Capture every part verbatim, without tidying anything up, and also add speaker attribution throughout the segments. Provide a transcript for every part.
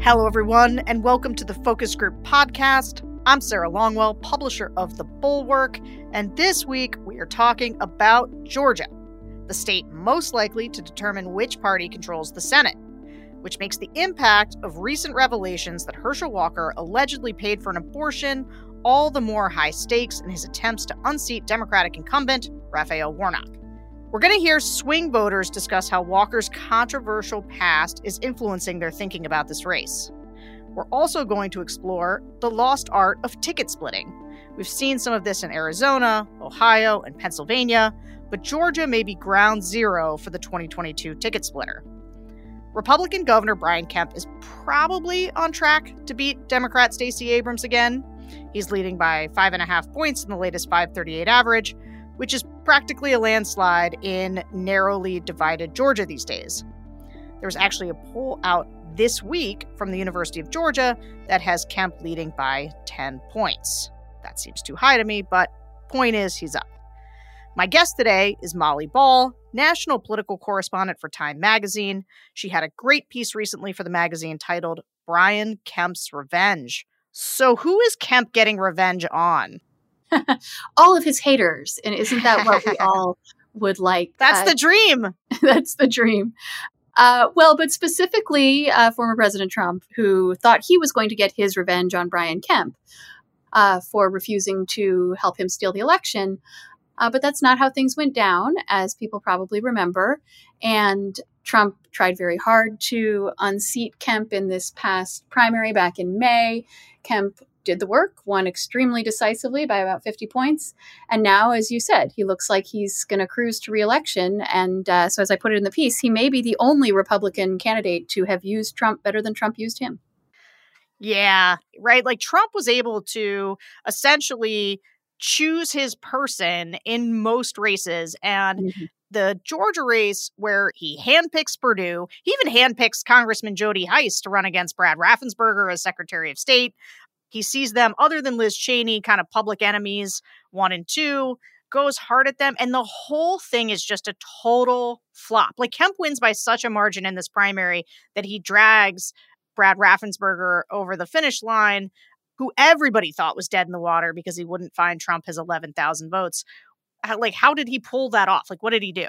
Speaker 1: Hello, everyone, and welcome to the Focus Group podcast. I'm Sarah Longwell, publisher of The Bulwark, and this week we are talking about Georgia, the state most likely to determine which party controls the Senate, which makes the impact of recent revelations that Herschel Walker allegedly paid for an abortion all the more high stakes in his attempts to unseat Democratic incumbent Raphael Warnock. We're going to hear swing voters discuss how Walker's controversial past is influencing their thinking about this race. We're also going to explore the lost art of ticket splitting. We've seen some of this in Arizona, Ohio, and Pennsylvania, but Georgia may be ground zero for the twenty twenty-two ticket splitter. Republican Governor Brian Kemp is probably on track to beat Democrat Stacey Abrams again. He's leading by five and a half points in the latest five thirty-eight average, which is practically a landslide in narrowly divided Georgia these days. There was actually a poll out this week from the University of Georgia that has Kemp leading by ten points. That seems too high to me, but point is, he's up. My guest today is Molly Ball, national political correspondent for Time magazine. She had a great piece recently for the magazine titled Brian Kemp's Revenge. So who is Kemp getting revenge on?
Speaker 2: All of his haters. And isn't that what we all would like?
Speaker 1: That's
Speaker 2: uh,
Speaker 1: the dream.
Speaker 2: That's the dream. Uh, well, but specifically uh, former President Trump, who thought he was going to get his revenge on Brian Kemp uh, for refusing to help him steal the election. Uh, but that's not how things went down, as people probably remember. And Trump tried very hard to unseat Kemp in this past primary back in May. Kemp did the work, won extremely decisively by about fifty points. And now, as you said, he looks like he's going to cruise to re-election. And uh, so as I put it in the piece, he may be the only Republican candidate to have used Trump better than Trump used him.
Speaker 1: Yeah, right. Like Trump was able to essentially choose his person in most races. And mm-hmm. the Georgia race where he handpicks Perdue, he even handpicks Congressman Jody Hice to run against Brad Raffensperger as Secretary of State. He sees them, other than Liz Cheney, kind of public enemies, one and two, goes hard at them. And the whole thing is just a total flop. Like Kemp wins by such a margin in this primary that he drags Brad Raffensperger over the finish line, who everybody thought was dead in the water because he wouldn't find Trump his eleven thousand votes. How, like, how did he pull that off? Like, what did he do?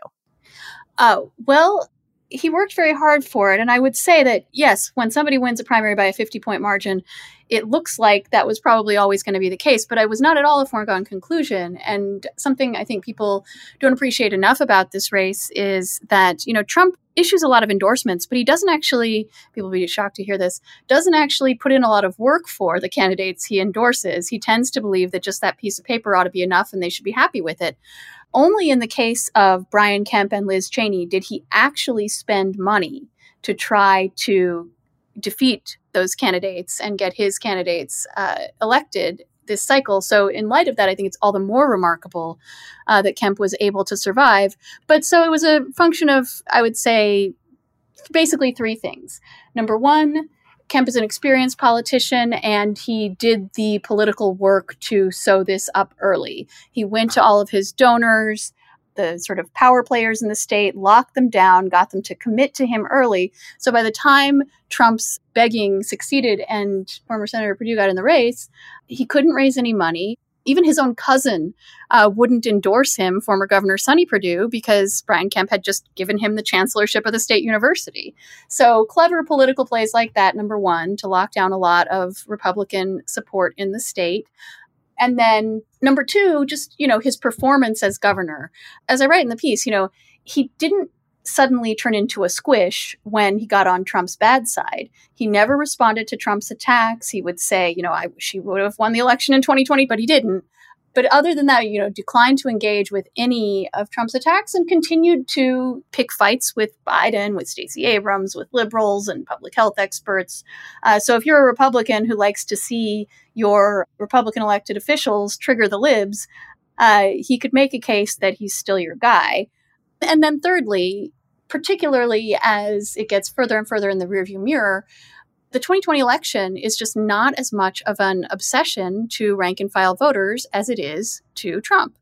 Speaker 2: Oh, well, he worked very hard for it. And I would say that, yes, when somebody wins a primary by a fifty-point margin, it looks like that was probably always going to be the case. But it was not at all a foregone conclusion. And something I think people don't appreciate enough about this race is that, you know, Trump issues a lot of endorsements, but he doesn't actually, people will be shocked to hear this, doesn't actually put in a lot of work for the candidates he endorses. He tends to believe that just that piece of paper ought to be enough and they should be happy with it. Only in the case of Brian Kemp and Liz Cheney did he actually spend money to try to defeat those candidates and get his candidates uh, elected this cycle. So in light of that, I think it's all the more remarkable uh, that Kemp was able to survive. But so it was a function of, I would say, basically three things. Number one, Kemp is an experienced politician, and he did the political work to sew this up early. He went to all of his donors, the sort of power players in the state, locked them down, got them to commit to him early. So by the time Trump's begging succeeded and former Senator Perdue got in the race, he couldn't raise any money. Even his own cousin uh, wouldn't endorse him, former Governor Sonny Perdue, because Brian Kemp had just given him the chancellorship of the state university. So clever political plays like that, number one, to lock down a lot of Republican support in the state. And then number two, just, you know, his performance as governor. As I write in the piece, you know, he didn't suddenly turn into a squish when he got on Trump's bad side. He never responded to Trump's attacks. He would say, you know, I wish he would have won the election in twenty twenty, but he didn't. But other than that, you know, declined to engage with any of Trump's attacks and continued to pick fights with Biden, with Stacey Abrams, with liberals and public health experts. Uh, so if you're a Republican who likes to see your Republican elected officials trigger the libs, uh, he could make a case that he's still your guy. And then thirdly, particularly as it gets further and further in the rearview mirror, the twenty twenty election is just not as much of an obsession to rank and file voters as it is to Trump.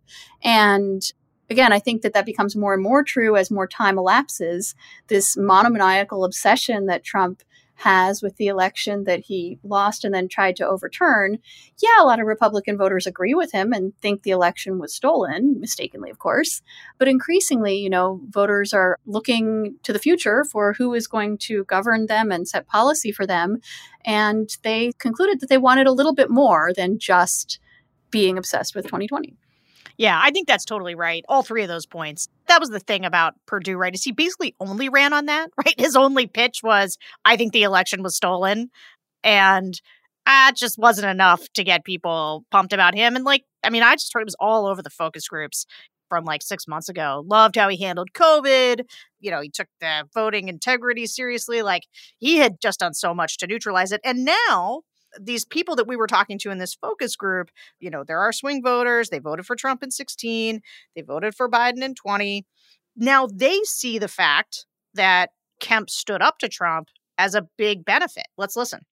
Speaker 2: And again, I think that that becomes more and more true as more time elapses. This monomaniacal obsession that Trump has with the election that he lost and then tried to overturn, yeah, a lot of Republican voters agree with him and think the election was stolen, mistakenly, of course. But increasingly, you know, voters are looking to the future for who is going to govern them and set policy for them. And they concluded that they wanted a little bit more than just being obsessed with twenty twenty.
Speaker 1: Yeah, I think that's totally right. All three of those points. That was the thing about Perdue, right? Is he basically only ran on that, right? His only pitch was, I think the election was stolen. And that just wasn't enough to get people pumped about him. And like, I mean, I just heard it was all over the focus groups from like six months ago. Loved how he handled COVID. You know, he took the voting integrity seriously. Like, he had just done so much to neutralize it. And now these people that we were talking to in this focus group, you know, there are swing voters. They voted for Trump in sixteen. They voted for Biden in twenty. Now they see the fact that Kemp stood up to Trump as a big benefit. Let's listen.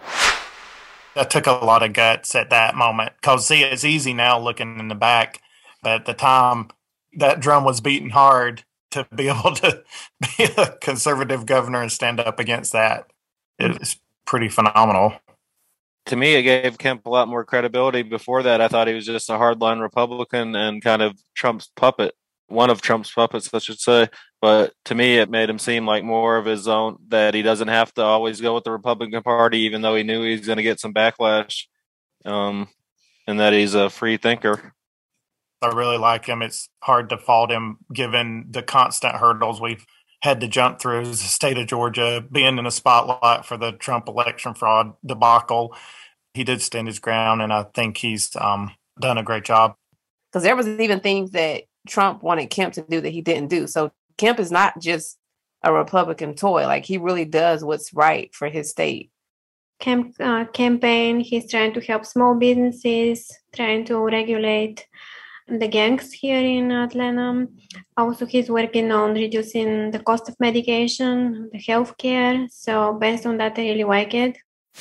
Speaker 3: That took a lot of guts at that moment, because see, it's easy now looking in the back, but at the time that drum was beating hard to be able to be a conservative governor and stand up against that. It was pretty phenomenal.
Speaker 4: To me, it gave Kemp a lot more credibility. Before that, I thought he was just a hardline Republican and kind of Trump's puppet, one of Trump's puppets, I should say. But to me, it made him seem like more of his own, that he doesn't have to always go with the Republican Party, even though he knew he was going to get some backlash, um, and that he's a free thinker.
Speaker 3: I really like him. It's hard to fault him given the constant hurdles we've had to jump through as the state of Georgia, being in the spotlight for the Trump election fraud debacle. He did stand his ground, and I think he's um, done a great job.
Speaker 5: Because there was even things that Trump wanted Kemp to do that he didn't do. So Kemp is not just a Republican toy. Like, he really does what's right for his state.
Speaker 6: Kemp uh, campaign, he's trying to help small businesses, trying to regulate the gangs here in Atlanta. Also, he's working on reducing the cost of medication, the healthcare. So based on that, I really like it.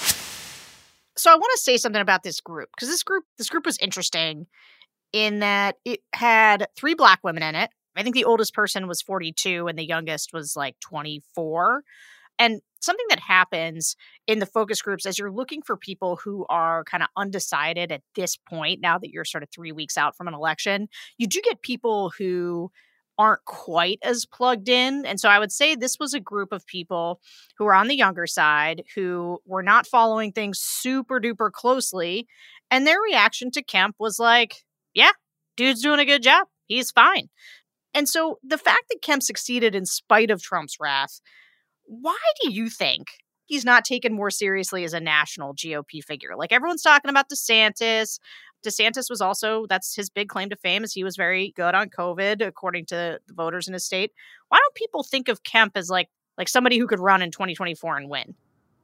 Speaker 1: So I want to say something about this group, because this group, this group was interesting in that it had three Black women in it. I think the oldest person was forty-two and the youngest was like twenty-four. And something that happens in the focus groups as you're looking for people who are kind of undecided at this point, now that you're sort of three weeks out from an election, you do get people who aren't quite as plugged in. And so I would say this was a group of people who were on the younger side, who were not following things super duper closely. And their reaction to Kemp was like, yeah, dude's doing a good job. He's fine. And so the fact that Kemp succeeded in spite of Trump's wrath, why do you think he's not taken more seriously as a national G O P figure? Like, everyone's talking about DeSantis. DeSantis was also, that's his big claim to fame, is he was very good on COVID, according to the voters in his state. Why don't people think of Kemp as like like somebody who could run in twenty twenty-four and win?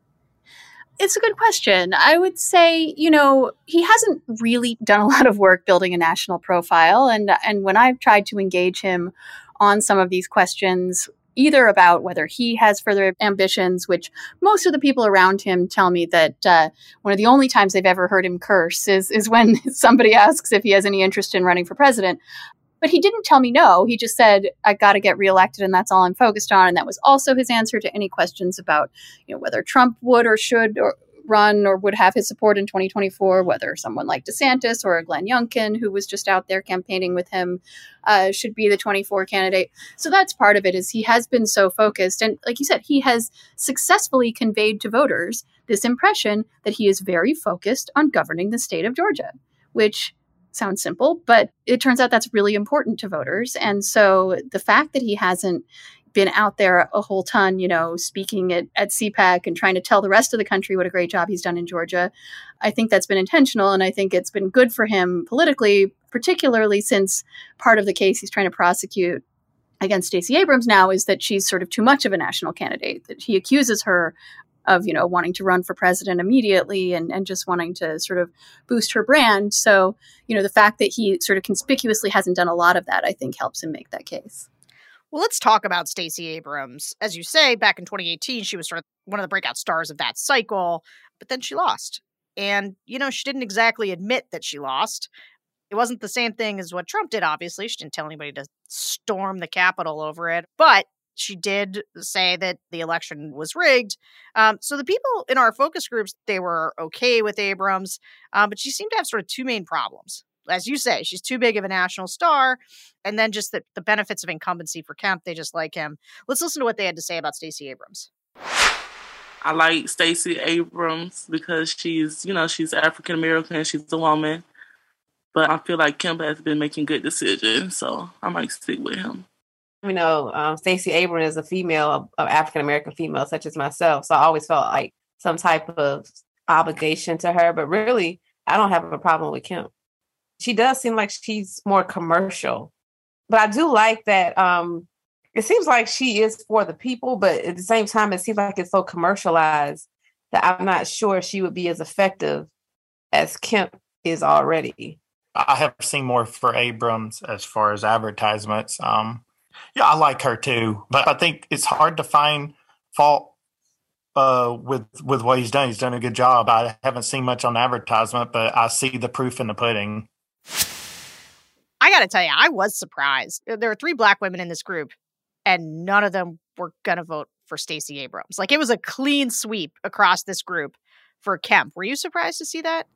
Speaker 2: It's a good question. I would say, you know, he hasn't really done a lot of work building a national profile. And, and when I've tried to engage him on some of these questions, either about whether he has further ambitions, which most of the people around him tell me that uh, one of the only times they've ever heard him curse is, is when somebody asks if he has any interest in running for president. But he didn't tell me no. He just said, I got to get reelected, and that's all I'm focused on. And that was also his answer to any questions about, you know, whether Trump would or should or run or would have his support in twenty twenty-four, whether someone like DeSantis or Glenn Youngkin, who was just out there campaigning with him, uh, should be the twenty-four candidate. So that's part of it, is he has been so focused. And like you said, he has successfully conveyed to voters this impression that he is very focused on governing the state of Georgia, which sounds simple, but it turns out that's really important to voters. And so the fact that he hasn't been out there a whole ton, you know, speaking at, at C PAC and trying to tell the rest of the country what a great job he's done in Georgia, I think that's been intentional. And I think it's been good for him politically, particularly since part of the case he's trying to prosecute against Stacey Abrams now is that she's sort of too much of a national candidate, that he accuses her of, you know, wanting to run for president immediately and, and just wanting to sort of boost her brand. So, you know, the fact that he sort of conspicuously hasn't done a lot of that, I think helps him make that case.
Speaker 1: Well, let's talk about Stacey Abrams. As you say, back in twenty eighteen, she was sort of one of the breakout stars of that cycle, but then she lost. And, you know, she didn't exactly admit that she lost. It wasn't the same thing as what Trump did, obviously. She didn't tell anybody to storm the Capitol over it. But She did say that the election was rigged. Um, so the people in our focus groups, they were okay with Abrams, um, but she seemed to have sort of two main problems. As you say, she's too big of a national star, and then just the, the benefits of incumbency for Kemp, they just like him. Let's listen to what they had to say about Stacey Abrams.
Speaker 7: I like Stacey Abrams because she's, you know, she's African American, she's a woman. But I feel like Kemp has been making good decisions, so I might stick with him.
Speaker 5: You know, um, Stacey Abrams is a female, of African American female, such as myself. So I always felt like some type of obligation to her. But really, I don't have a problem with Kemp. She does seem like she's more commercial. But I do like that. Um, it seems like she is for the people, but at the same time, it seems like it's so commercialized that I'm not sure she would be as effective as Kemp is already.
Speaker 3: I have seen more for Abrams as far as advertisements. Um, yeah, I like her too, but I think it's hard to find fault uh, with with what he's done. He's done a good job. I haven't seen much on advertisement, but I see the proof in the pudding.
Speaker 1: I got to tell you, I was surprised. There were three Black women in this group, and none of them were going to vote for Stacey Abrams. Like, it was a clean sweep across this group for Kemp. Were you surprised to see that?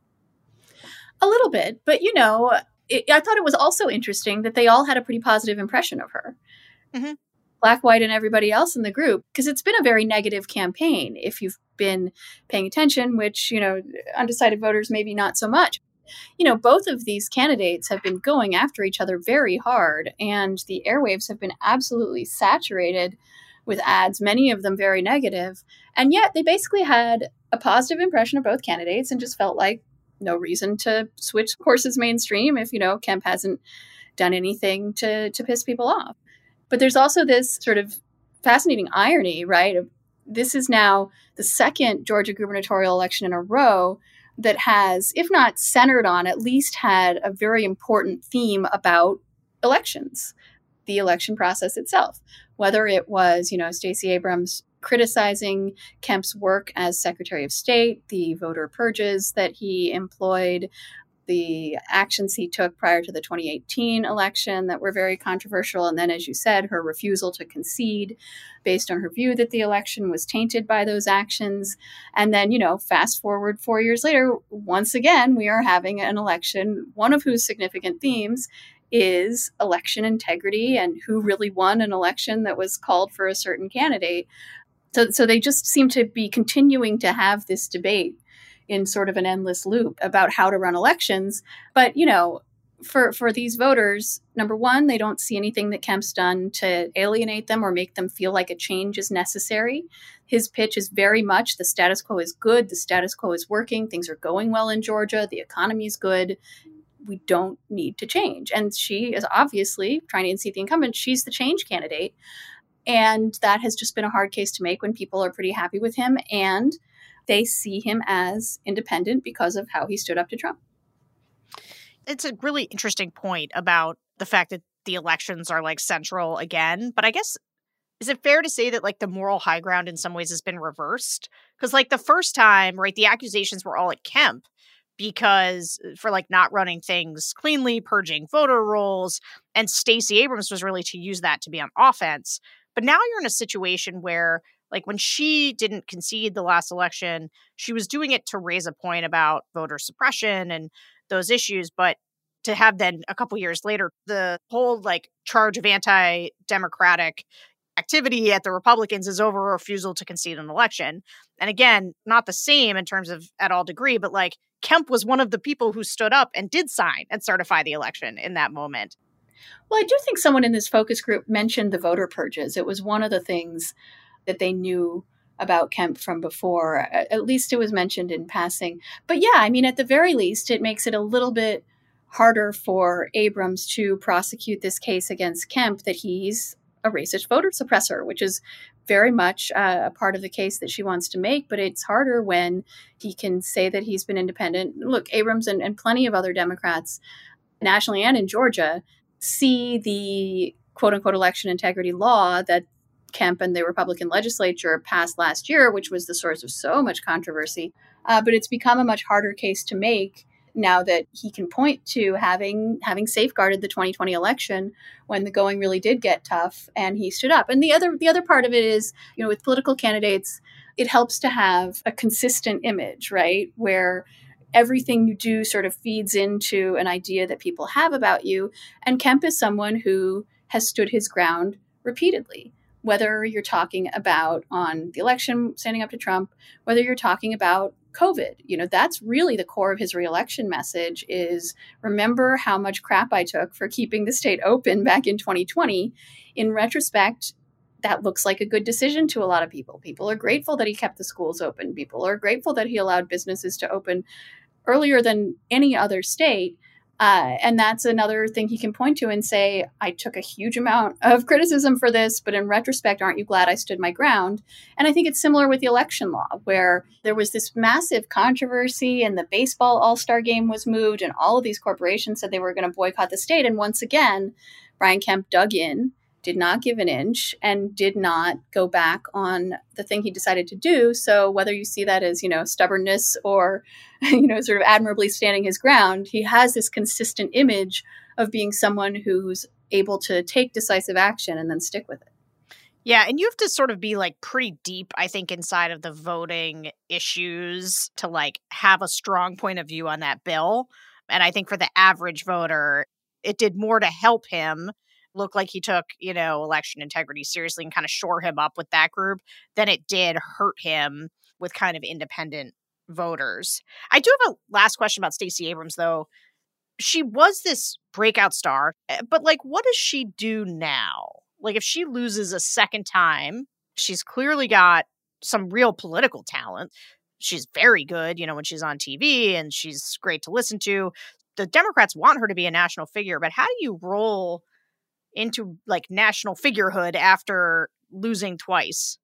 Speaker 2: A little bit, but you know, it, I thought it was also interesting that they all had a pretty positive impression of her.
Speaker 1: Mm-hmm.
Speaker 2: Black, white, and everybody else in the group, because it's been a very negative campaign. If you've been paying attention, which, you know, undecided voters, maybe not so much. You know, both of these candidates have been going after each other very hard, and the airwaves have been absolutely saturated with ads, many of them very negative. And yet they basically had a positive impression of both candidates and just felt like no reason to switch courses mainstream if, you know, Kemp hasn't done anything to, to piss people off. But there's also this sort of fascinating irony, right? This is now the second Georgia gubernatorial election in a row that has, if not centered on, at least had a very important theme about elections, the election process itself. Whether it was, you know, Stacey Abrams criticizing Kemp's work as Secretary of State, the voter purges that he employed, the actions he took prior to the twenty eighteen election that were very controversial. And then, as you said, her refusal to concede based on her view that the election was tainted by those actions. And then, you know, fast forward four years later, once again, we are having an election, one of whose significant themes is election integrity and who really won an election that was called for a certain candidate. So, so they just seem to be continuing to have this debate in sort of an endless loop about how to run elections. But, you know, for, for these voters, number one, they don't see anything that Kemp's done to alienate them or make them feel like a change is necessary. His pitch is very much the status quo is good. The status quo is working. Things are going well in Georgia. The economy is good. We don't need to change. And she is obviously trying to unseat the incumbent. She's the change candidate. And that has just been a hard case to make when people are pretty happy with him. And they see him as independent because of how he stood up to Trump.
Speaker 1: It's a really interesting point about the fact that the elections are like central again. But I guess, is it fair to say that like the moral high ground in some ways has been reversed? Because like the first time, right, the accusations were all at Kemp because for like not running things cleanly, purging voter rolls, and Stacey Abrams was really to use that to be on offense. But now you're in a situation where, like, when she didn't concede the last election, she was doing it to raise a point about voter suppression and those issues. But to have then a couple years later, the whole like charge of anti-democratic activity at the Republicans is over a refusal to concede an election. And again, not the same in terms of at all degree, but like Kemp was one of the people who stood up and did sign and certify the election in that moment.
Speaker 2: Well, I do think someone in this focus group mentioned the voter purges. It was one of the things that they knew about Kemp from before. At least it was mentioned in passing. But yeah, I mean, at the very least, it makes it a little bit harder for Abrams to prosecute this case against Kemp that he's a racist voter suppressor, which is very much uh, a part of the case that she wants to make. But it's harder when he can say that he's been independent. Look, Abrams and, and plenty of other Democrats nationally and in Georgia see the quote unquote election integrity law that Kemp and the Republican legislature passed last year, which was the source of so much controversy. Uh, but it's become a much harder case to make now that he can point to having having safeguarded the twenty twenty election when the going really did get tough, and he stood up. And the other the other part of it is, you know, with political candidates, it helps to have a consistent image, right? Where everything you do sort of feeds into an idea that people have about you. And Kemp is someone who has stood his ground repeatedly, whether you're talking about on the election, standing up to Trump, whether you're talking about COVID. You know, that's really the core of his reelection message is remember how much crap I took for keeping the state open back in twenty twenty. In retrospect, that looks like a good decision to a lot of people. People are grateful that he kept the schools open. People are grateful that he allowed businesses to open earlier than any other state. Uh, and that's another thing he can point to and say, I took a huge amount of criticism for this, but in retrospect, aren't you glad I stood my ground? And I think it's similar with the election law, where there was this massive controversy and the baseball all-star game was moved and all of these corporations said they were going to boycott the state. And once again, Brian Kemp dug in, did not give an inch, and did not go back on the thing he decided to do. So whether you see that as, you know, stubbornness or, you know, sort of admirably standing his ground, he has this consistent image of being someone who's able to take decisive action and then stick with it.
Speaker 1: Yeah, and you have to sort of be like pretty deep, I think, inside of the voting issues to like have a strong point of view on that bill. And I think for the average voter, it did more to help him look like he took, you know, election integrity seriously and kind of shore him up with that group than it did hurt him with kind of independent voters. I do have a last question about Stacey Abrams, though. She was this breakout star, but like, what does she do now? Like, if she loses a second time, she's clearly got some real political talent. She's very good, you know, when she's on T V, and she's great to listen to. The Democrats want her to be a national figure, but how do you roll into like national figurehood after losing twice?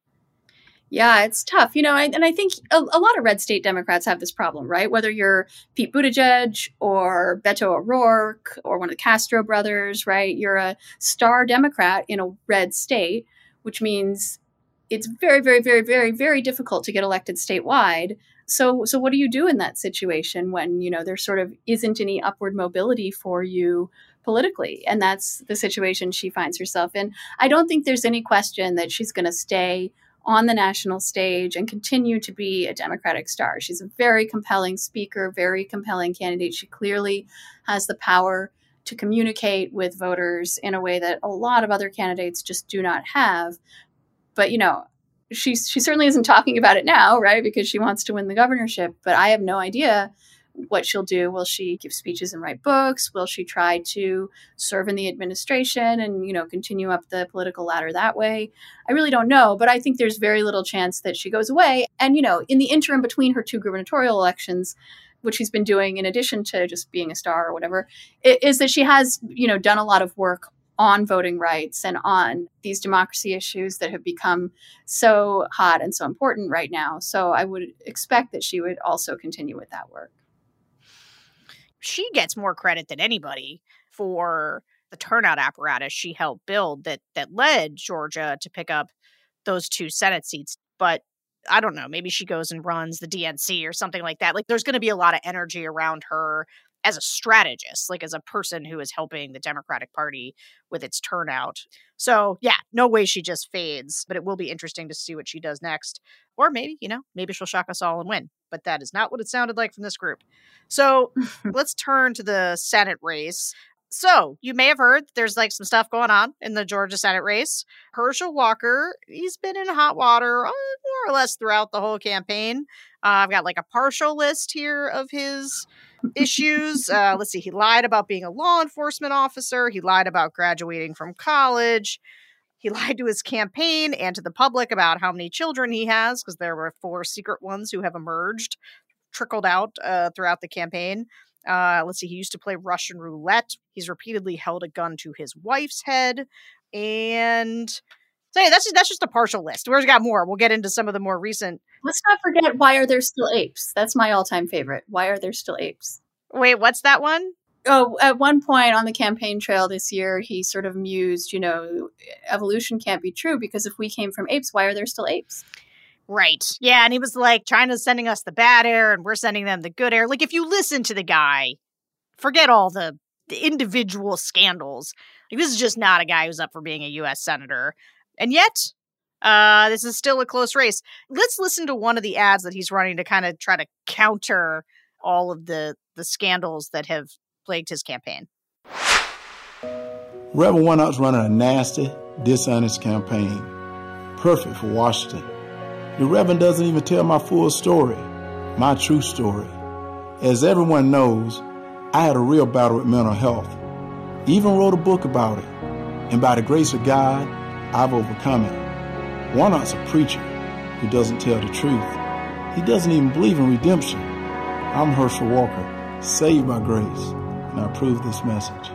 Speaker 2: Yeah, it's tough, you know, I, and I think a, a lot of red state Democrats have this problem, right? Whether you're Pete Buttigieg or Beto O'Rourke or one of the Castro brothers, right? You're a star Democrat in a red state, which means it's very, very, very, very, very difficult to get elected statewide. So, so what do you do in that situation when, you know, there sort of isn't any upward mobility for you politically? And that's the situation she finds herself in. I don't think there's any question that she's going to stay on the national stage and continue to be a Democratic star. She's a very compelling speaker, very compelling candidate. She clearly has the power to communicate with voters in a way that a lot of other candidates just do not have. But, you know, she, she certainly isn't talking about it now, right? Because she wants to win the governorship. But I have no idea what she'll do. Will she give speeches and write books? Will she try to serve in the administration and, you know, continue up the political ladder that way? I really don't know, but I think there's very little chance that she goes away. And, you know, in the interim between her two gubernatorial elections, which she's been doing in addition to just being a star or whatever, is that she has, you know, done a lot of work on voting rights and on these democracy issues that have become so hot and so important right now. So I would expect that she would also continue with that work.
Speaker 1: She gets more credit than anybody for the turnout apparatus she helped build that that led Georgia to pick up those two Senate seats. But I don't know, maybe she goes and runs the D N C or something like that. Like, there's going to be a lot of energy around her as a strategist, like as a person who is helping the Democratic Party with its turnout. So yeah, no way she just fades, but it will be interesting to see what she does next. Or maybe, you know, maybe she'll shock us all and win. But that is not what it sounded like from this group. So let's turn to the Senate race. So you may have heard there's like some stuff going on in the Georgia Senate race. Herschel Walker, he's been in hot water uh, more or less throughout the whole campaign. Uh, I've got like a partial list here of his issues. Uh, let's see. He lied about being a law enforcement officer. He lied about graduating from college. He lied to his campaign and to the public about how many children he has, because there were four secret ones who have emerged, trickled out uh, throughout the campaign. Uh, let's see. He used to play Russian roulette. He's repeatedly held a gun to his wife's head. And so yeah, that's just, that's just a partial list. We've got more. We'll get into some of the more recent.
Speaker 2: Let's not forget Why Are There Still Apes? That's my all-time favorite. Why Are There Still Apes?
Speaker 1: Wait, what's that one?
Speaker 2: Oh, at one point on the campaign trail this year, he sort of mused, you know, evolution can't be true because if we came from apes, why are there still apes?
Speaker 1: Right. Yeah, and he was like, China's sending us the bad air and we're sending them the good air. Like, if you listen to the guy, forget all the, the individual scandals. Like, this is just not a guy who's up for being a U S senator. And yet, uh, this is still a close race. Let's listen to one of the ads that he's running to kind of try to counter all of the, the scandals that have plagued his campaign.
Speaker 8: Reverend Warnock's running a nasty, dishonest campaign. Perfect for Washington. The Reverend doesn't even tell my full story, my true story. As everyone knows, I had a real battle with mental health. Even wrote a book about it. And by the grace of God, I've overcome it. Warnock's a preacher who doesn't tell the truth. He doesn't even believe in redemption. I'm Herschel Walker, saved by grace, and I approve this message.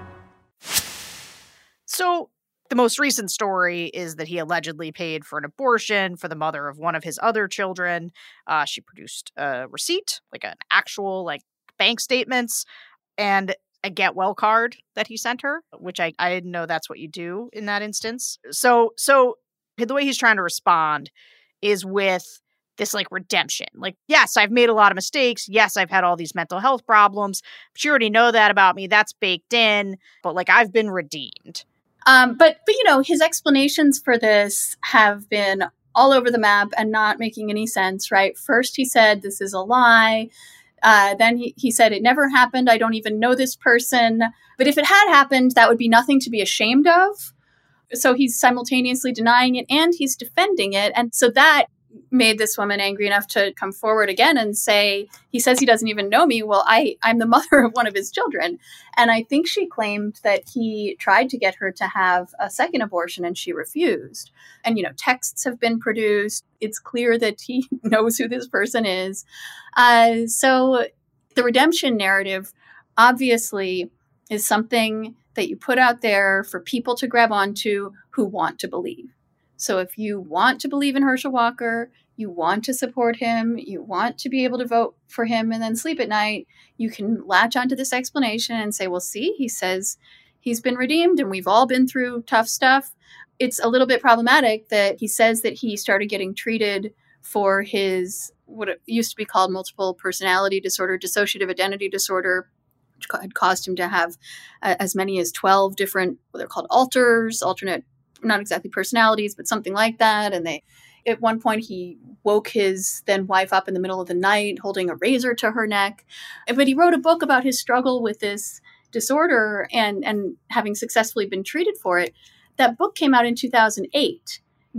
Speaker 1: So, the most recent story is that he allegedly paid for an abortion for the mother of one of his other children. Uh, she produced a receipt, like an actual like bank statements, and a get well card that he sent her, which I, I didn't know that's what you do in that instance. So, so the way he's trying to respond is with this like redemption. Like, yes, I've made a lot of mistakes. Yes, I've had all these mental health problems, but you already know that about me. That's baked in, but like I've been redeemed.
Speaker 2: Um, but, but, you know, his explanations for this have been all over the map and not making any sense, right? First, he said, this is a lie. Uh, then he, he said, it never happened. I don't even know this person. But if it had happened, that would be nothing to be ashamed of. So he's simultaneously denying it and he's defending it. And so that made this woman angry enough to come forward again and say, he says he doesn't even know me. Well, I, I'm the mother of one of his children. And I think she claimed that he tried to get her to have a second abortion and she refused. And, you know, texts have been produced. It's clear that he knows who this person is. Uh, so the redemption narrative obviously is something that you put out there for people to grab onto who want to believe. So if you want to believe in Herschel Walker, you want to support him, you want to be able to vote for him and then sleep at night, you can latch onto this explanation and say, well, see, he says he's been redeemed and we've all been through tough stuff. It's a little bit problematic that he says that he started getting treated for his, what it used to be called multiple personality disorder, dissociative identity disorder, which had caused him to have uh, as many as twelve different, what they're called alters, alternate, not exactly personalities, but something like that. And they, at one point, he woke his then wife up in the middle of the night, holding a razor to her neck. But he wrote a book about his struggle with this disorder and, and having successfully been treated for it. That book came out in two thousand eight.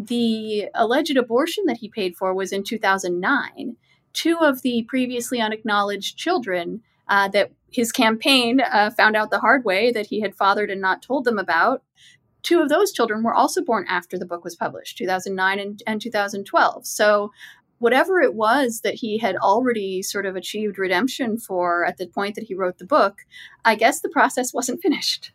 Speaker 2: The alleged abortion that he paid for was in two thousand nine. Two of the previously unacknowledged children uh, that his campaign uh, found out the hard way that he had fathered and not told them about. Two of those children were also born after the book was published, two thousand nine and, and two thousand twelve. So whatever it was that he had already sort of achieved redemption for at the point that he wrote the book, I guess the process wasn't finished.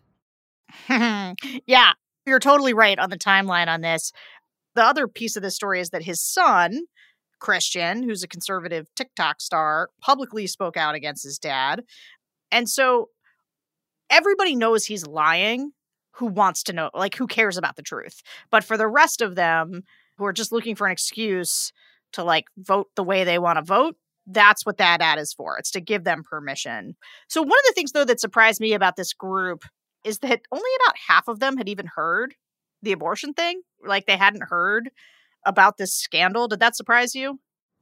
Speaker 1: Yeah, you're totally right on the timeline on this. The other piece of this story is that his son, Christian, who's a conservative TikTok star, publicly spoke out against his dad. And so everybody knows he's lying. Who wants to know, like, who cares about the truth? But for the rest of them who are just looking for an excuse to, like, vote the way they want to vote, that's what that ad is for. It's to give them permission. So one of the things, though, that surprised me about this group is that only about half of them had even heard the abortion thing. Like, they hadn't heard about this scandal. Did that surprise you?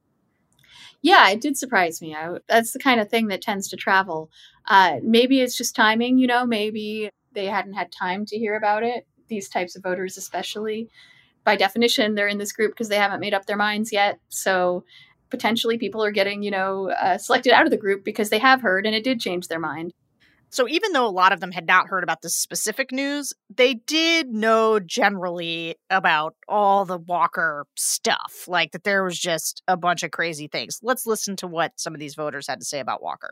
Speaker 2: Yeah, it did surprise me. I, that's the kind of thing that tends to travel. Uh, maybe it's just timing, you know, maybe they hadn't had time to hear about it. These types of voters, especially, by definition, they're in this group because they haven't made up their minds yet. So potentially people are getting, you know, uh, selected out of the group because they have heard and it did change their mind.
Speaker 1: So even though a lot of them had not heard about this specific news, they did know generally about all the Walker stuff, like that there was just a bunch of crazy things. Let's listen to what some of these voters had to say about Walker.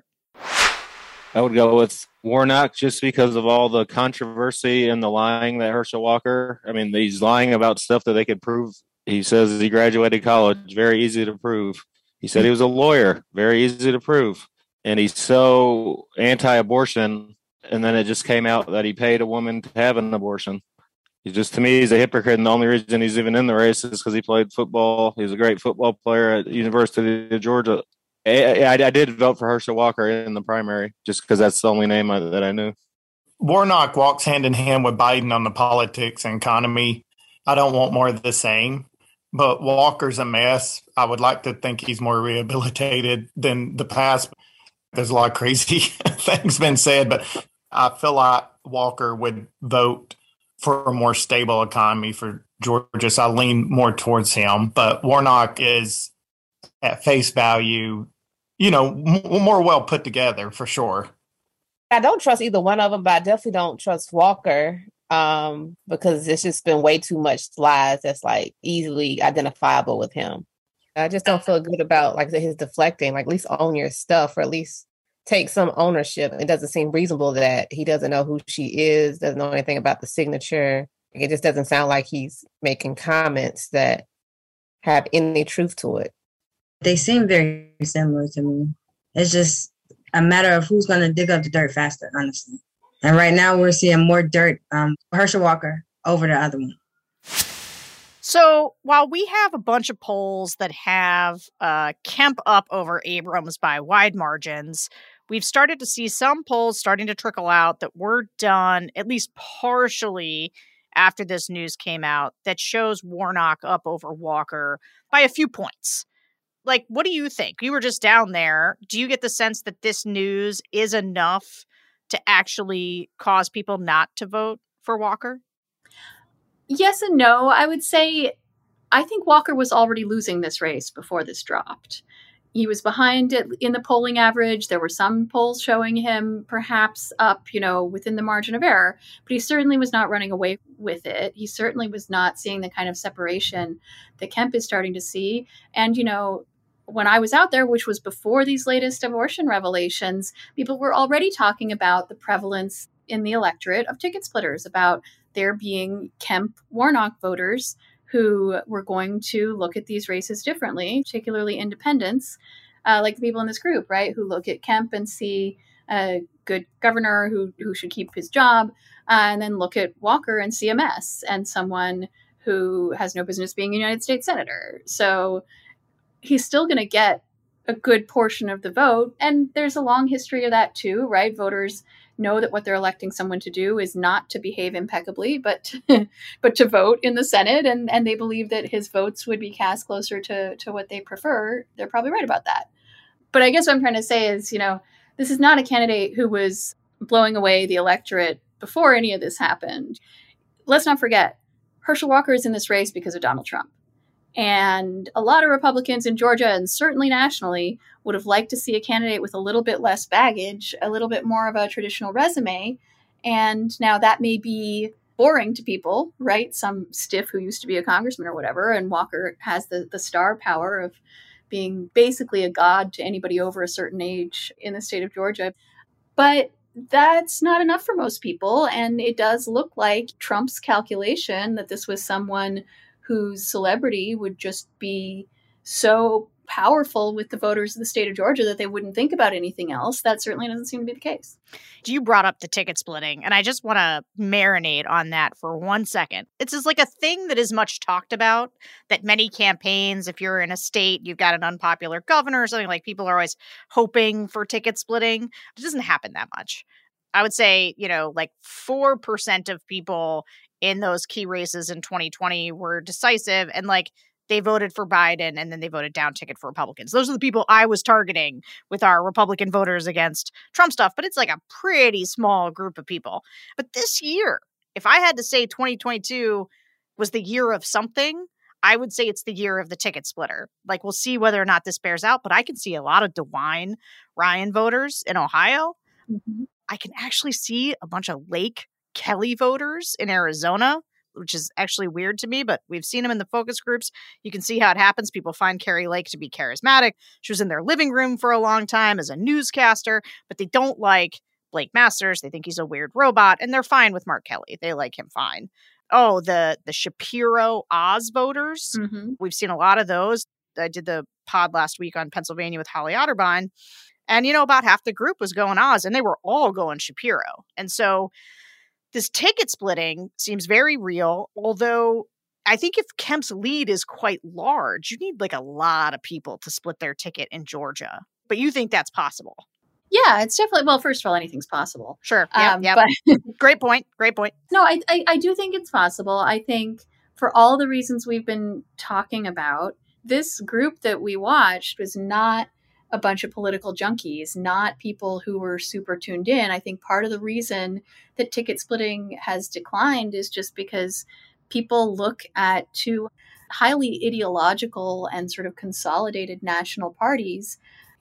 Speaker 4: I would go with Warnock just because of all the controversy and the lying that Herschel Walker, I mean, he's lying about stuff that they could prove. He says he graduated college, very easy to prove. He said he was a lawyer, very easy to prove. And he's so anti-abortion, and then it just came out that he paid a woman to have an abortion. He just, to me, he's a hypocrite, and the only reason he's even in the race is because he played football. He was a great football player at the University of Georgia. I, I, I did vote for Herschel Walker in the primary just because that's the only name I, that I knew.
Speaker 3: Warnock walks hand in hand with Biden on the politics and economy. I don't want more of the same, but Walker's a mess. I would like to think he's more rehabilitated than the past. There's a lot of crazy things been said, but I feel like Walker would vote for a more stable economy for Georgia, so I lean more towards him. But Warnock is, at face value, you know, m- more well put together for sure.
Speaker 5: I don't trust either one of them, but I definitely don't trust Walker um, because it's just been way too much lies that's like easily identifiable with him. I just don't feel good about like his deflecting. Like, at least own your stuff, or at least take some ownership. It doesn't seem reasonable that he doesn't know who she is, doesn't know anything about the signature. It just doesn't sound like he's making comments that have any truth to it.
Speaker 9: They seem very similar to me. It's just a matter of who's going to dig up the dirt faster, honestly. And right now we're seeing more dirt, um, Herschel Walker over the other one.
Speaker 1: So while we have a bunch of polls that have uh, Kemp up over Abrams by wide margins, we've started to see some polls starting to trickle out that were done at least partially after this news came out that shows Warnock up over Walker by a few points. Like, what do you think? You were just down there. Do you get the sense that this news is enough to actually cause people not to vote for Walker?
Speaker 2: Yes and no. I would say I think Walker was already losing this race before this dropped. He was behind it in the polling average. There were some polls showing him perhaps up, you know, within the margin of error, but he certainly was not running away with it. He certainly was not seeing the kind of separation that Kemp is starting to see. And, you know, when I was out there, which was before these latest abortion revelations, people were already talking about the prevalence in the electorate of ticket splitters, about there being Kemp Warnock voters who were going to look at these races differently, particularly independents, uh, like the people in this group, right, who look at Kemp and see a good governor who, who should keep his job, uh, and then look at Walker and see a mess and someone who has no business being a United States senator. So he's still going to get a good portion of the vote. And there's a long history of that too, right? Voters know that what they're electing someone to do is not to behave impeccably, but but to vote in the Senate. And, and they believe that his votes would be cast closer to, to what they prefer. They're probably right about that. But I guess what I'm trying to say is, you know, this is not a candidate who was blowing away the electorate before any of this happened. Let's not forget, Herschel Walker is in this race because of Donald Trump. And a lot of Republicans in Georgia, and certainly nationally, would have liked to see a candidate with a little bit less baggage, a little bit more of a traditional resume. And now that may be boring to people, right? Some stiff who used to be a congressman or whatever. And Walker has the, the star power of being basically a god to anybody over a certain age in the state of Georgia. But that's not enough for most people. And it does look like Trump's calculation that this was someone whose celebrity would just be so powerful with the voters of the state of Georgia that they wouldn't think about anything else. That certainly doesn't seem to be the case.
Speaker 1: You brought up the ticket splitting, and I just want to marinate on that for one second. It's just like a thing that is much talked about, that many campaigns, if you're in a state, you've got an unpopular governor or something, like people are always hoping for ticket splitting. It doesn't happen that much. I would say, you know, like four percent of people in those key races in twenty twenty were decisive, and like they voted for Biden and then they voted down ticket for Republicans. Those are the people I was targeting with our Republican voters against Trump stuff, but it's like a pretty small group of people. But this year, if I had to say twenty twenty-two was the year of something, I would say it's the year of the ticket splitter. Like, we'll see whether or not this bears out, but I can see a lot of DeWine Ryan voters in Ohio. Mm-hmm. I can actually see a bunch of Lake Kelly voters in Arizona, which is actually weird to me, but we've seen them in the focus groups. You can see how it happens. People find Carrie Lake to be charismatic. She was in their living room for a long time as a newscaster, but they don't like Blake Masters. They think he's a weird robot, and they're fine with Mark Kelly. They like him fine. Oh, the the Shapiro Oz voters. Mm-hmm. We've seen a lot of those. I did the pod last week on Pennsylvania with Holly Otterbein, and, you know, about half the group was going Oz, and they were all going Shapiro. And so This ticket splitting seems very real, although I think if Kemp's lead is quite large, you need like a lot of people to split their ticket in Georgia. But you think that's possible?
Speaker 2: Yeah, it's definitely, well, first of all, anything's possible.
Speaker 1: Sure. Yeah.
Speaker 2: Um,
Speaker 1: yep.
Speaker 2: But
Speaker 1: Great point. Great point.
Speaker 2: No, I, I, I do think it's possible. I think for all the reasons we've been talking about, this group that we watched was not a bunch of political junkies, not people who were super tuned in. I think part of the reason that ticket splitting has declined is just because people look at two highly ideological and sort of consolidated national parties,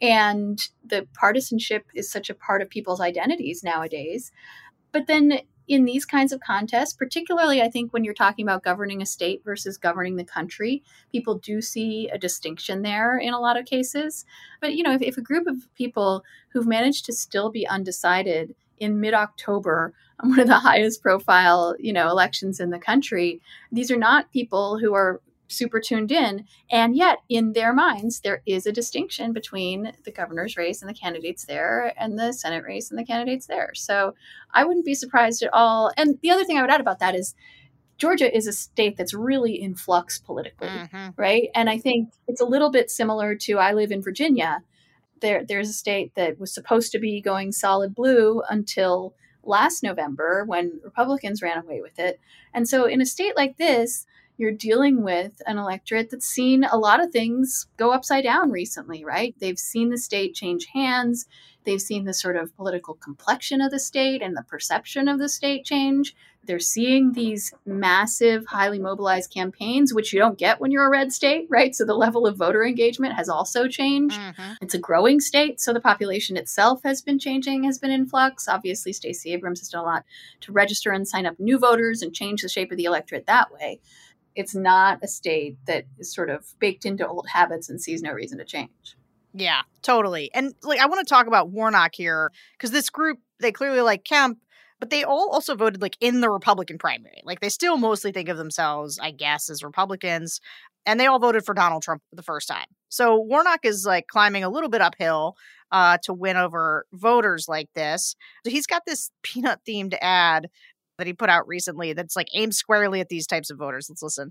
Speaker 2: and the partisanship is such a part of people's identities nowadays. But then in these kinds of contests, particularly I think when you're talking about governing a state versus governing the country, people do see a distinction there in a lot of cases. But, you know, if, if a group of people who've managed to still be undecided in mid-October on one of the highest profile, you know, elections in the country, these are not people who are super tuned in. And yet in their minds, there is a distinction between the governor's race and the candidates there and the Senate race and the candidates there. So I wouldn't be surprised at all. And the other thing I would add about that is Georgia is a state that's really in flux politically, mm-hmm. right? And I think it's a little bit similar to, I live in Virginia. There, there's a state that was supposed to be going solid blue until last November when Republicans ran away with it. And so in a state like this, you're dealing with an electorate that's seen a lot of things go upside down recently, right? They've seen the state change hands. They've seen the sort of political complexion of the state and the perception of the state change. They're seeing these massive, highly mobilized campaigns, which you don't get when you're a red state, right? So the level of voter engagement has also changed. Mm-hmm. It's a growing state, so the population itself has been changing, has been in flux. Obviously, Stacey Abrams has done a lot to register and sign up new voters and change the shape of the electorate that way. It's not a state that is sort of baked into old habits and sees no reason to change.
Speaker 1: Yeah, totally. And like, I want to talk about Warnock here because this group, they clearly like Kemp, but they all also voted like in the Republican primary. Like they still mostly think of themselves, I guess, as Republicans. And they all voted for Donald Trump for the first time. So Warnock is like climbing a little bit uphill uh, to win over voters like this. So he's got this peanut themed ad that he put out recently that's like aimed squarely at these types of voters. Let's listen.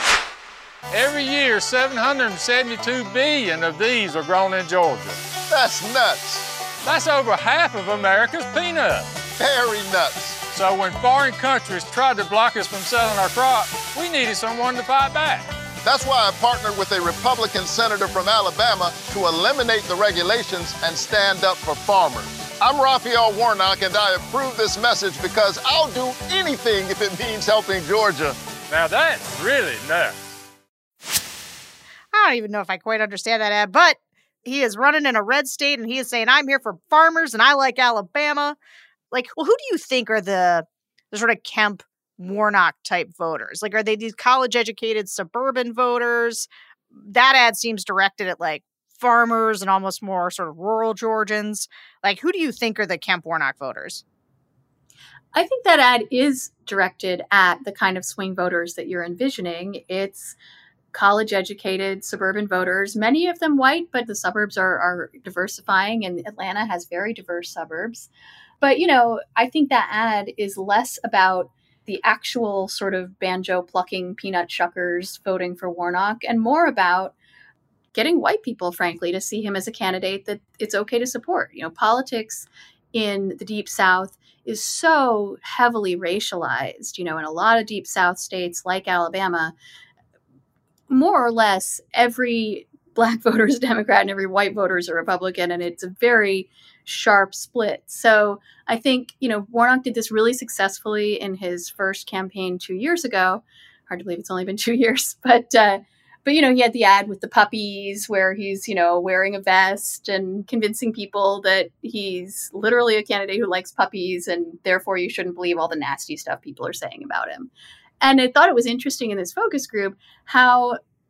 Speaker 10: Every year, seven hundred seventy-two billion of these are grown in Georgia.
Speaker 11: That's nuts.
Speaker 10: That's over half of America's peanut.
Speaker 11: Very nuts.
Speaker 10: So when foreign countries tried to block us from selling our crop, we needed someone to fight back.
Speaker 11: That's why I partnered with a Republican senator from Alabama to eliminate the regulations and stand up for farmers. I'm Raphael Warnock, and I approve this message because I'll do anything if it means helping Georgia.
Speaker 10: Now that's really nuts.
Speaker 1: I don't even know if I quite understand that ad, but he is running in a red state, and he is saying, I'm here for farmers, and I like Alabama. Like, well, who do you think are the, the sort of Kemp Warnock type voters? Like, are they these college-educated suburban voters? That ad seems directed at, like, farmers and almost more sort of rural Georgians. Like, who do you think are the Kemp Warnock voters?
Speaker 2: I think that ad is directed at the kind of swing voters that you're envisioning. It's college-educated suburban voters, many of them white, but the suburbs are, are diversifying, and Atlanta has very diverse suburbs. But, you know, I think that ad is less about the actual sort of banjo-plucking peanut shuckers voting for Warnock and more about getting white people, frankly, to see him as a candidate that it's okay to support. You know, politics in the Deep South is so heavily racialized. You know, in a lot of Deep South states like Alabama, more or less every black voter is a Democrat and every white voter is a Republican, and it's a very sharp split. So I think, you know, Warnock did this really successfully in his first campaign two years ago. Hard to believe it's only been two years, but uh, But, you know, he had the ad with the puppies where he's, you know, wearing a vest and convincing people that he's literally a candidate who likes puppies and therefore you shouldn't believe all the nasty stuff people are saying about him. And I thought it was interesting in this focus group how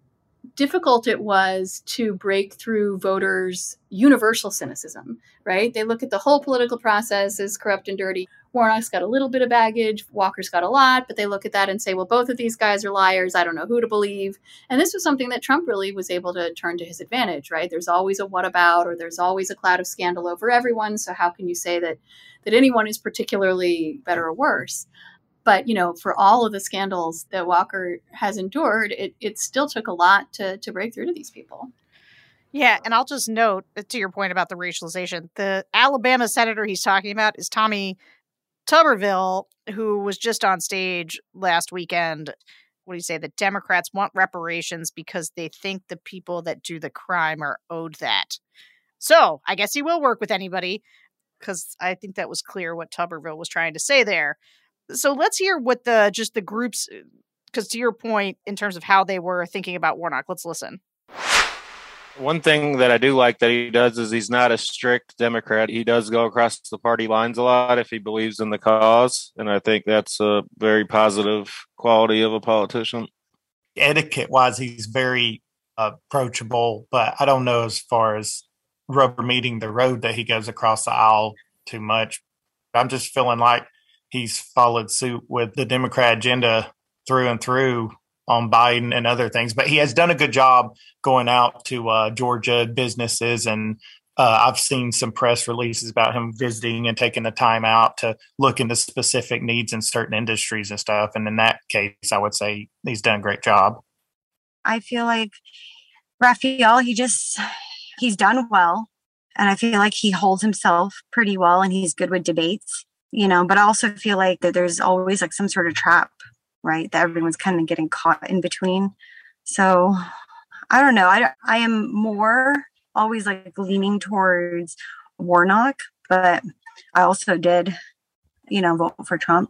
Speaker 2: difficult it was to break through voters' universal cynicism, right? They look at the whole political process as corrupt and dirty. Warnock's got a little bit of baggage, Walker's got a lot, but they look at that and say, well, both of these guys are liars. I don't know who to believe. And this was something that Trump really was able to turn to his advantage, right? There's always a what about, or there's always a cloud of scandal over everyone. So how can you say that that anyone is particularly better or worse? But, you know, for all of the scandals that Walker has endured, it, it still took a lot to, to break through to these people.
Speaker 1: Yeah, and I'll just note, to your point about the racialization, the Alabama senator he's talking about is Tommy Tuberville, who was just on stage last weekend. What do you say? The Democrats want reparations because they think the people that do the crime are owed that. So I guess he will work with anybody, because I think that was clear what Tuberville was trying to say there. So let's hear what the just the groups, because to your point, in terms of how they were thinking about Warnock, let's listen.
Speaker 4: One thing that I do like that he does is he's not a strict Democrat. He does go across the party lines a lot if he believes in the cause. And I think that's a very positive quality of a politician.
Speaker 3: Etiquette-wise, he's very uh, approachable, but I don't know as far as rubber meeting the road that he goes across the aisle too much. I'm just feeling like he's followed suit with the Democrat agenda through and through on Biden and other things, but he has done a good job going out to uh, Georgia businesses. And uh, I've seen some press releases about him visiting and taking the time out to look into specific needs in certain industries and stuff. And in that case, I would say he's done a great job.
Speaker 12: I feel like Raphael, he just, he's done well. And I feel like he holds himself pretty well and he's good with debates, you know, but I also feel like that there's always like some sort of trap, right, that everyone's kind of getting caught in between. So I don't know. I, I am more always like leaning towards Warnock, but I also did, you know, vote for Trump.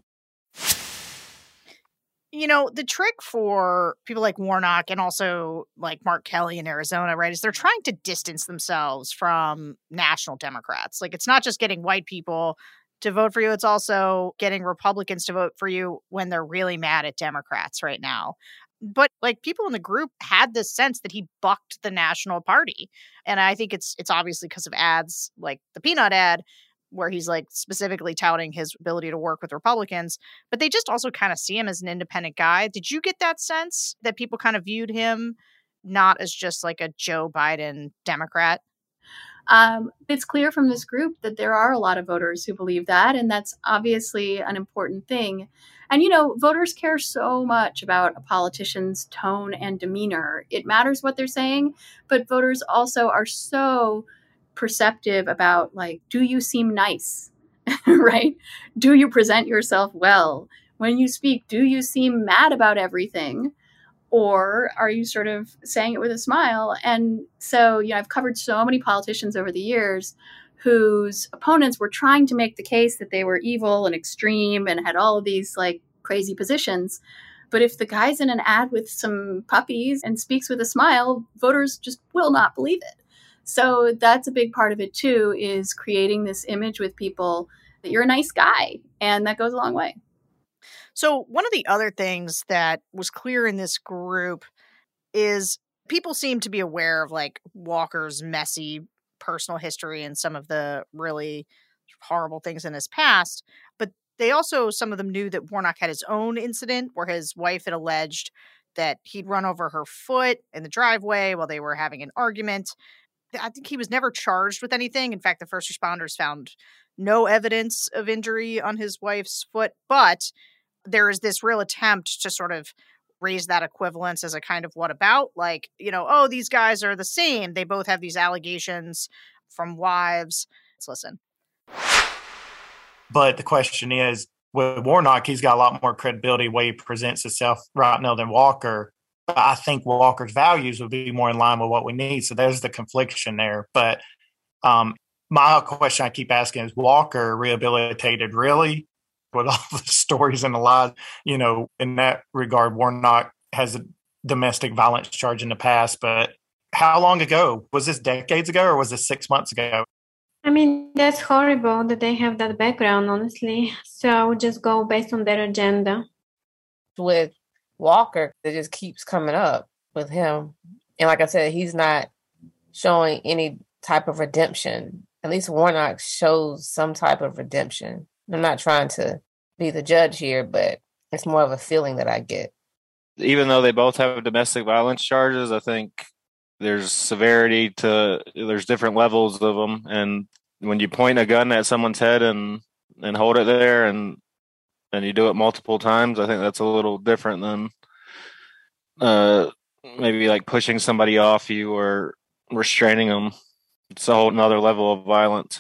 Speaker 1: You know, the trick for people like Warnock and also like Mark Kelly in Arizona, right, is they're trying to distance themselves from national Democrats. Like, it's not just getting white people to vote for you. It's also getting Republicans to vote for you when they're really mad at Democrats right now. But like people in the group had this sense that he bucked the national party. And I think it's it's obviously because of ads like the Peanut ad, where he's like specifically touting his ability to work with Republicans. But they just also kind of see him as an independent guy. Did you get that sense that people kind of viewed him not as just like a Joe Biden Democrat?
Speaker 2: Um, it's clear from this group that there are a lot of voters who believe that, and that's obviously an important thing. And, you know, voters care so much about a politician's tone and demeanor. It matters what they're saying, but voters also are so perceptive about, like, do you seem nice, right? Do you present yourself well? When you speak, do you seem mad about everything? Or are you sort of saying it with a smile? And so, you know, I've covered so many politicians over the years whose opponents were trying to make the case that they were evil and extreme and had all of these like crazy positions. But if the guy's in an ad with some puppies and speaks with a smile, voters just will not believe it. So that's a big part of it too, is creating this image with people that you're a nice guy. And that goes a long way.
Speaker 1: So one of the other things that was clear in this group is people seem to be aware of like Walker's messy personal history and some of the really horrible things in his past. But they also, some of them knew that Warnock had his own incident where his wife had alleged that he'd run over her foot in the driveway while they were having an argument. I think he was never charged with anything. In fact, the first responders found no evidence of injury on his wife's foot, but there is this real attempt to sort of raise that equivalence as a kind of what about, like, you know, oh, these guys are the same. They both have these allegations from wives. Let's listen.
Speaker 3: But the question is, with Warnock, he's got a lot more credibility the way he presents himself right now than Walker. I think Walker's values would be more in line with what we need. So there's the confliction there. But um, my question I keep asking is, Walker rehabilitated really? With all the stories and the lies, you know, in that regard, Warnock has a domestic violence charge in the past. But how long ago? Was this decades ago or was this six months ago?
Speaker 6: I mean, that's horrible that they have that background, honestly. So I would just go based on their agenda.
Speaker 5: With Walker, it just keeps coming up with him. And like I said, he's not showing any type of redemption. At least Warnock shows some type of redemption. I'm not trying to be the judge here, but it's more of a feeling that I get.
Speaker 4: Even though they both have domestic violence charges, I think there's severity to, there's different levels of them. And when you point a gun at someone's head and, and hold it there and, and you do it multiple times, I think that's a little different than uh, maybe like pushing somebody off you or restraining them. It's a whole nother level of violence.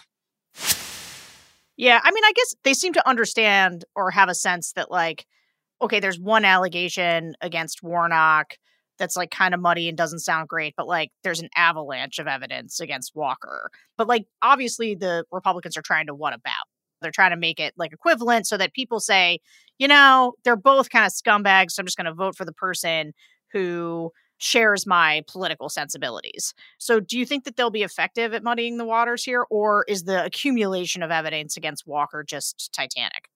Speaker 1: Yeah, I mean, I guess they seem to understand or have a sense that, like, okay, there's one allegation against Warnock that's, like, kind of muddy and doesn't sound great, but, like, there's an avalanche of evidence against Walker. But, like, obviously the Republicans are trying to what about? They're trying to make it, like, equivalent so that people say, you know, they're both kind of scumbags, so I'm just going to vote for the person who shares my political sensibilities. So do you think that they'll be effective at muddying the waters here, or is the accumulation of evidence against Walker just titanic?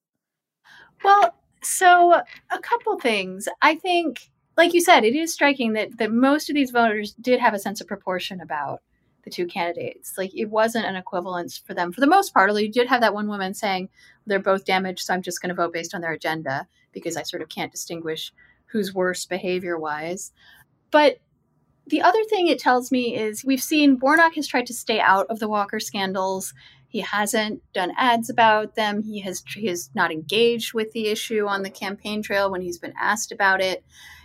Speaker 2: Well, so a couple things. I think, like you said, it is striking that, that most of these voters did have a sense of proportion about the two candidates. Like, it wasn't an equivalence for them for the most part, although you did have that one woman saying they're both damaged, so I'm just going to vote based on their agenda because I sort of can't distinguish who's worse behavior-wise. But the other thing it tells me is we've seen Warnock has tried to stay out of the Walker scandals. He hasn't done ads about them. He has, he has not engaged with the issue on the campaign trail when he's been asked about it.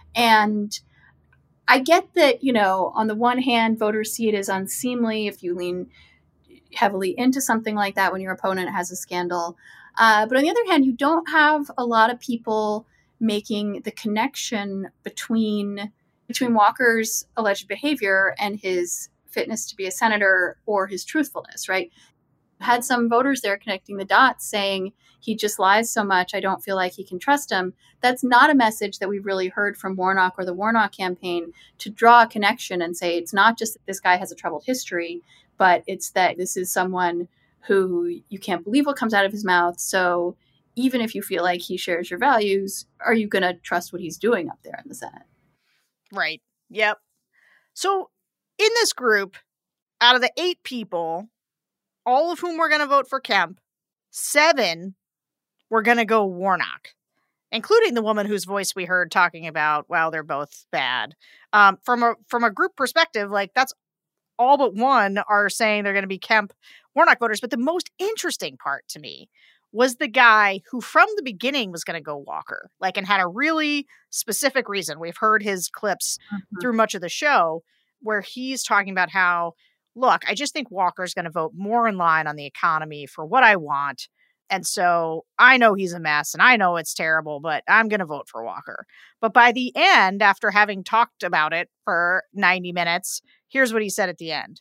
Speaker 2: And I get that, you know, on the one hand, voters see it as unseemly if you lean heavily into something like that when your opponent has a scandal. Uh, but on the other hand, you don't have a lot of people making the connection between between Walker's alleged behavior and his fitness to be a senator or his truthfulness, right? Had some voters there connecting the dots saying he just lies so much, I don't feel like he can trust him. That's not a message that we've really heard from Warnock or the Warnock campaign to draw a connection and say it's not just that this guy has a troubled history, but it's that this is someone who you can't believe what comes out of his mouth. So even if you feel like he shares your values, are you going to trust what he's doing up there in the Senate?
Speaker 1: Right. Yep. So in this group, out of the eight people, all of whom were going to vote for Kemp, seven were going to go Warnock, including the woman whose voice we heard talking about, well, they're both bad. Um, from a from a group perspective, like, that's all but one are saying they're going to be Kemp Warnock voters. But the most interesting part to me was the guy who from the beginning was going to go Walker, like, and had a really specific reason. We've heard his clips mm-hmm. through much of the show where he's talking about how, look, I just think Walker's going to vote more in line on the economy for what I want. And so I know he's a mess and I know it's terrible, but I'm going to vote for Walker. But by the end, after having talked about it for ninety minutes, here's what he said at the end.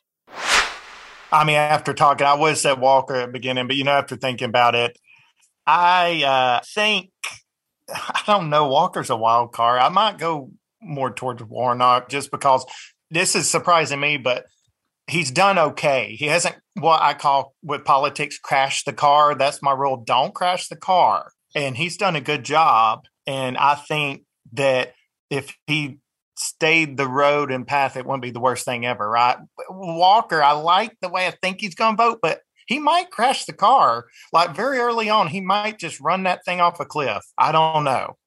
Speaker 3: I mean, after talking, I would have said Walker at the beginning, but, you know, after thinking about it, I uh, think, I don't know, Walker's a wild card. I might go more towards Warnock just because this is surprising me, but he's done okay. He hasn't, what I call with politics, crashed the car. That's my rule. Don't crash the car. And he's done a good job. And I think that if he stayed the road and path, it wouldn't be the worst thing ever, right? Walker, I like the way I think he's going to vote, but he might crash the car. Like, very early on, he might just run that thing off a cliff. I don't know.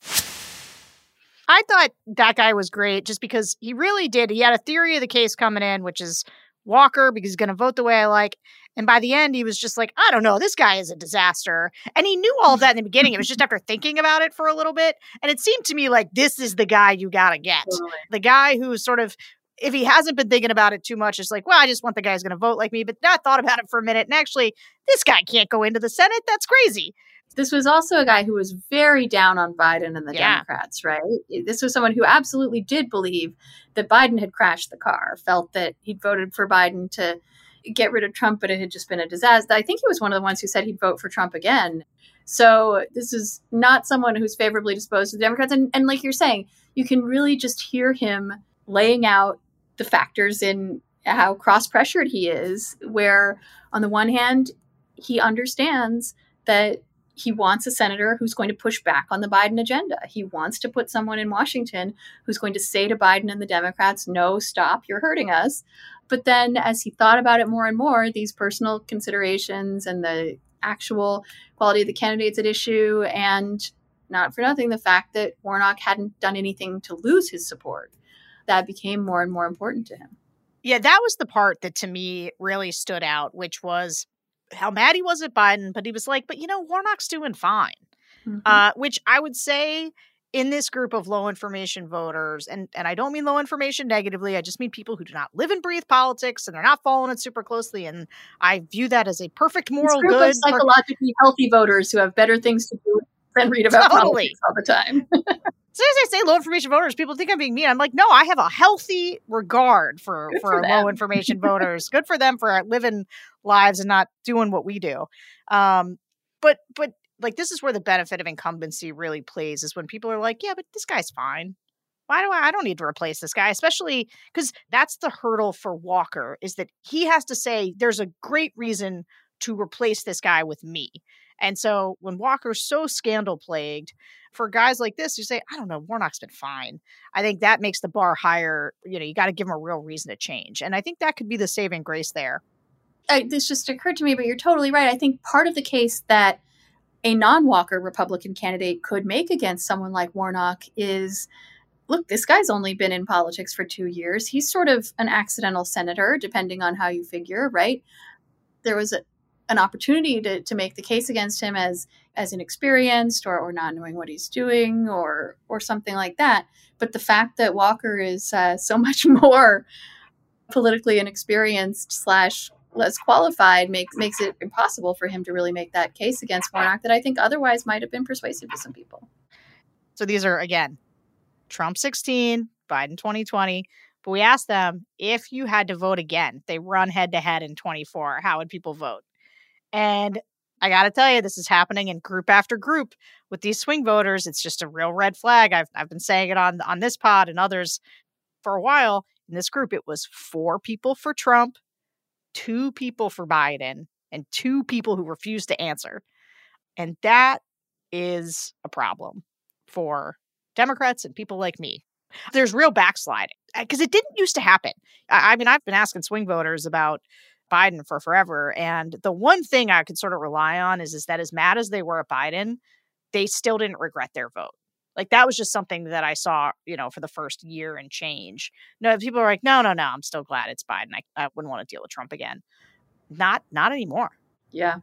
Speaker 1: I thought that guy was great just because he really did. He had a theory of the case coming in, which is Walker, because he's going to vote the way I like. And by the end, he was just like, I don't know, this guy is a disaster. And he knew all of that in the beginning. It was just after thinking about it for a little bit. And it seemed to me like this is the guy you got to get. Totally. The guy who's sort of, if he hasn't been thinking about it too much, it's like, well, I just want the guy who's going to vote like me. But I thought about it for a minute. And actually, this guy can't go into the Senate. That's crazy.
Speaker 2: This was also a guy who was very down on Biden and the yeah. Democrats, right? This was someone who absolutely did believe that Biden had crashed the car, felt that he'd voted for Biden to get rid of Trump, but it had just been a disaster. I think he was one of the ones who said he'd vote for Trump again. So this is not someone who's favorably disposed to the Democrats. And, and like you're saying, you can really just hear him laying out the factors in how cross-pressured he is, where on the one hand, he understands that He wants a senator who's going to push back on the Biden agenda. He wants to put someone in Washington who's going to say to Biden and the Democrats, no, stop, you're hurting us. But then as he thought about it more and more, these personal considerations and the actual quality of the candidates at issue, and not for nothing, the fact that Warnock hadn't done anything to lose his support, that became more and more important to him.
Speaker 1: Yeah, that was the part that to me really stood out, which was how mad he was at Biden, but he was like, but you know, Warnock's doing fine. Mm-hmm. Uh, which I would say in this group of low information voters, and, and I don't mean low information negatively, I just mean people who do not live and breathe politics and they're not following it super closely. And I view that as a perfect moral
Speaker 2: this group
Speaker 1: good.
Speaker 2: Of psychologically for- healthy voters who have better things to do than read about
Speaker 1: totally.
Speaker 2: politics all the time.
Speaker 1: As soon as I say low information voters, people think I'm being mean. I'm like, no, I have a healthy regard for, for, for low information voters. Good for them for living lives and not doing what we do. Um, but, but like, this is where the benefit of incumbency really plays, is when people are like, yeah, but this guy's fine. Why do I, I don't need to replace this guy, especially because that's the hurdle for Walker, is that he has to say there's a great reason to replace this guy with me. And so when Walker's so scandal plagued, for guys like this, you say, I don't know, Warnock's been fine. I think that makes the bar higher. You know, you got to give him a real reason to change. And I think that could be the saving grace there.
Speaker 2: I, this just occurred to me, but you're totally right. I think part of the case that a non-Walker Republican candidate could make against someone like Warnock is, look, this guy's only been in politics for two years. He's sort of an accidental senator, depending on how you figure, right? There was a an opportunity to, to make the case against him as as inexperienced or, or not knowing what he's doing or or something like that. But the fact that Walker is uh, so much more politically inexperienced slash less qualified makes makes it impossible for him to really make that case against Warnock that I think otherwise might have been persuasive to some people.
Speaker 1: So these are, again, Trump sixteen, Biden twenty twenty. But we asked them, if you had to vote again, they run head to head in twenty-four, how would people vote? And I got to tell you, this is happening in group after group with these swing voters. It's just a real red flag. I've I've been saying it on, on this pod and others for a while. In this group, it was four people for Trump, two people for Biden, and two people who refused to answer. And that is a problem for Democrats and people like me. There's real backsliding because it didn't used to happen. I, I mean, I've been asking swing voters about Biden for forever. And the one thing I could sort of rely on is, is that as mad as they were at Biden, they still didn't regret their vote. Like, that was just something that I saw, you know, for the first year and change. No, people are like, no, no, no, I'm still glad it's Biden. I, I wouldn't want to deal with Trump again. Not, not anymore.
Speaker 2: Yeah.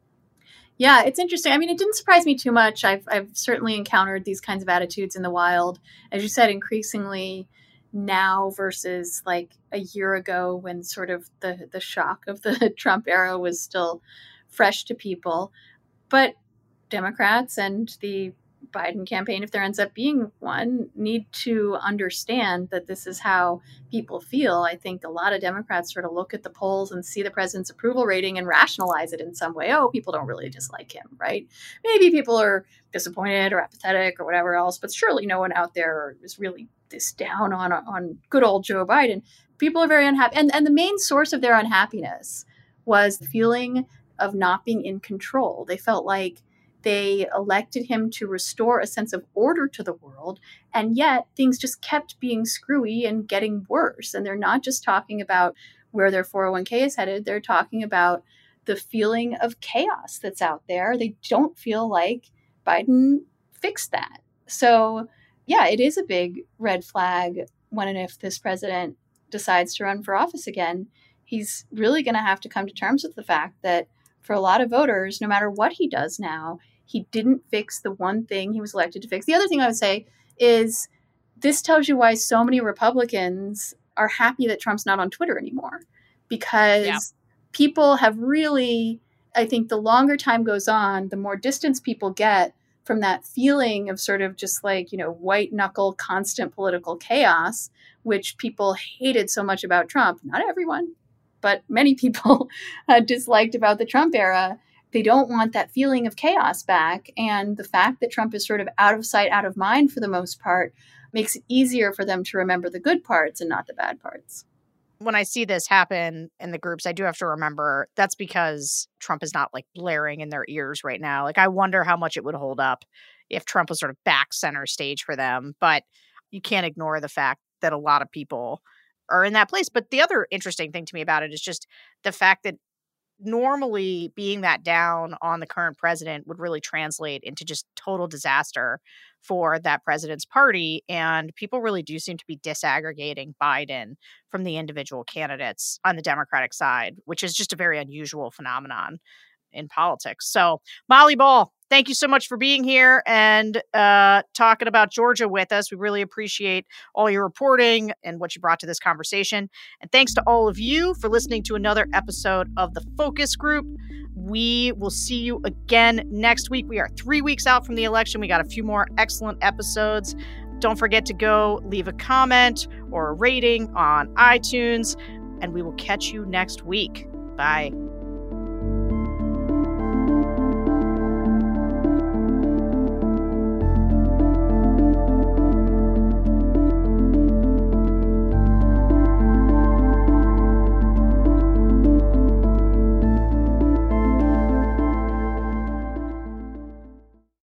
Speaker 2: Yeah, it's interesting. I mean, it didn't surprise me too much. I've, I've certainly encountered these kinds of attitudes in the wild. As you said, increasingly now versus like a year ago when sort of the, the shock of the Trump era was still fresh to people. But Democrats and the Biden campaign, if there ends up being one, need to understand that this is how people feel. I think a lot of Democrats sort of look at the polls and see the president's approval rating and rationalize it in some way. Oh, people don't really dislike him, right? Maybe people are disappointed or apathetic or whatever else, but surely no one out there is really this down on on good old Joe Biden. People are very unhappy. And, and the main source of their unhappiness was the feeling of not being in control. They felt like they elected him to restore a sense of order to the world, and yet things just kept being screwy and getting worse. And they're not just talking about where their four oh one k is headed. They're talking about the feeling of chaos that's out there. They don't feel like Biden fixed that. So, yeah, it is a big red flag when and if this president decides to run for office again. He's really going to have to come to terms with the fact that for a lot of voters, no matter what he does now, he didn't fix the one thing he was elected to fix. The other thing I would say is this tells you why so many Republicans are happy that Trump's not on Twitter anymore, because yeah. people have really, I think the longer time goes on, the more distance people get from that feeling of sort of just like, you know, white knuckle, constant political chaos, which people hated so much about Trump. Not everyone, but many people uh, disliked about the Trump era. They don't want that feeling of chaos back. And the fact that Trump is sort of out of sight, out of mind for the most part, makes it easier for them to remember the good parts and not the bad parts.
Speaker 1: when I see this happen in the groups, I do have to remember that's because Trump is not like blaring in their ears right now. Like, I wonder how much it would hold up if Trump was sort of back center stage for them. But you can't ignore the fact that a lot of people are in that place. But the other interesting thing to me about it is just the fact that normally being that down on the current president would really translate into just total disaster for that president's party. And people really do seem to be disaggregating Biden from the individual candidates on the Democratic side, which is just a very unusual phenomenon in politics. So, Molly Ball, thank you so much for being here and uh, talking about Georgia with us. We really appreciate all your reporting and what you brought to this conversation. And thanks to all of you for listening to another episode of The Focus Group. We will see you again next week. We are three weeks out from the election. We got a few more excellent episodes. Don't forget to go leave a comment or a rating on iTunes, and we will catch you next week. Bye.